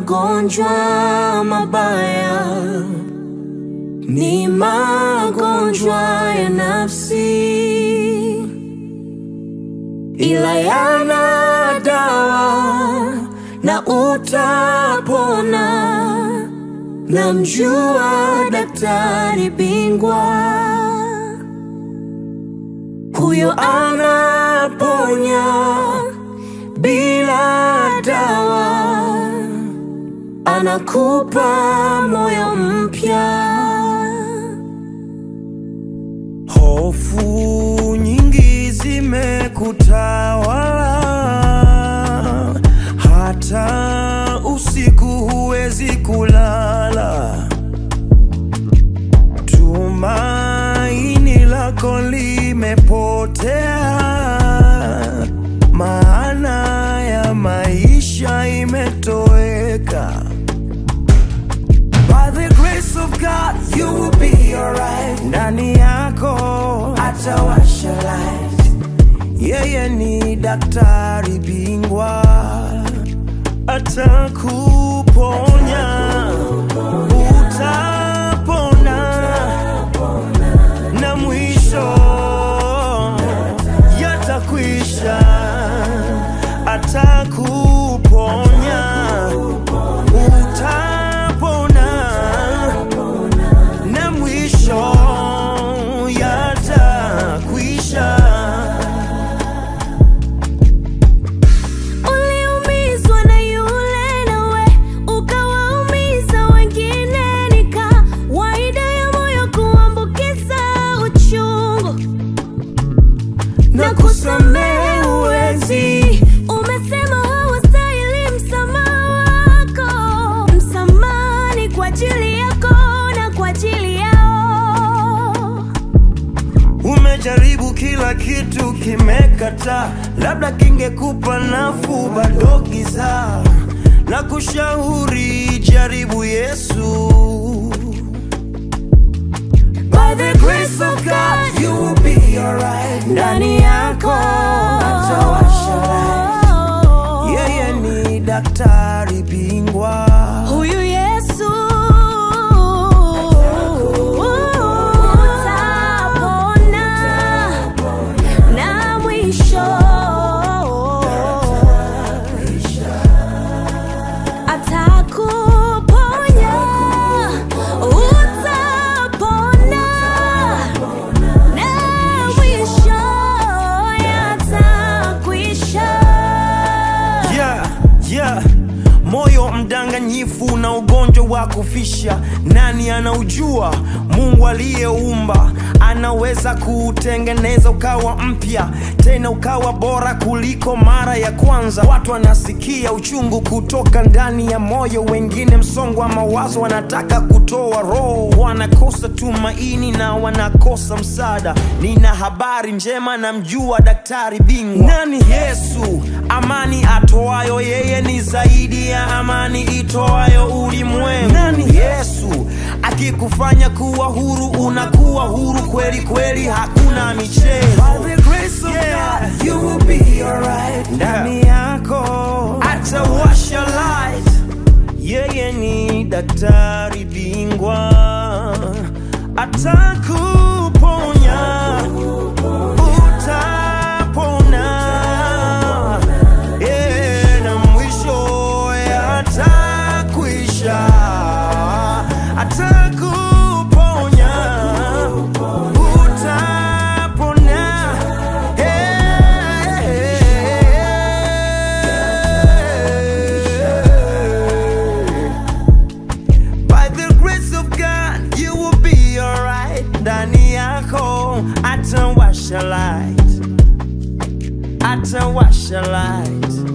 magonjwa mabaya, ni magonjwa ya nafsi, ila yana dawa na utapona. Namjua daktari bingwa, huyo anaponya bila dawa, anakupa moyo mpya. Hofu nyingi zimekutawala, hata usiku huwezi kulala. Tumaini lako limepotea, maana ya maisha imetoweka. By the grace of God, you will be alright. Ndani yako atawasha light. Yeye ni daktari bingwa, atakuponya, utapona, na mwisho yatakwisha. Atakuponya, utapona, na mwisho yatakwisha. Uliumizwa na yule nawe ukawaumiza wengine, ni kawaida ya moyo kuambukiza uchungu na kusamehe huwezi. Umesema hawastahili msamaha wako, msamaha ni kwa ajili yako na kwa ajili yao. Umejaribu kila kitu kimekata, labda kingekupa nafuu, bado giza. Na kushauri jaribu Yesu. By the grace of God, you will be alright. Ndani yako atawasha light. Yeye ni daktari bingwa, huyu Yesu. Utapona, na mwisho atakuponya. Utapona, na mwisho yatakwisha. Yeah. Moyo mdanganyifu na ugonjwa wa kufisha, nani anaujua? Mungu aliyeumba anaweza kuutengeneza ukawa mpya, tena ukawa bora kuliko mara ya kwanza. Watu wanasikia uchungu kutoka ndani ya moyo, wengine msongo wa mawazo, wanataka kutoa roho, wanakosa tumaini na wanakosa msaada. Nina habari njema, namjua daktari bingwa. Nani Yesu? Amani atoayo, yeye ni zaidi ya amani itoayo ulimwengu. Nani Yesu? Akikufanya kuwa huru, unakuwa huru kweli kweli, hakuna michezo. By the grace of God, you will be alright. Ndani yako atawasha light. Yeye ni daktari bingwa, atakuponya, utapona, na mwisho yatakwisha. Atakuponya, utapona, by the grace of God, you will be alright. Ndani yako atawasha light, atawasha light.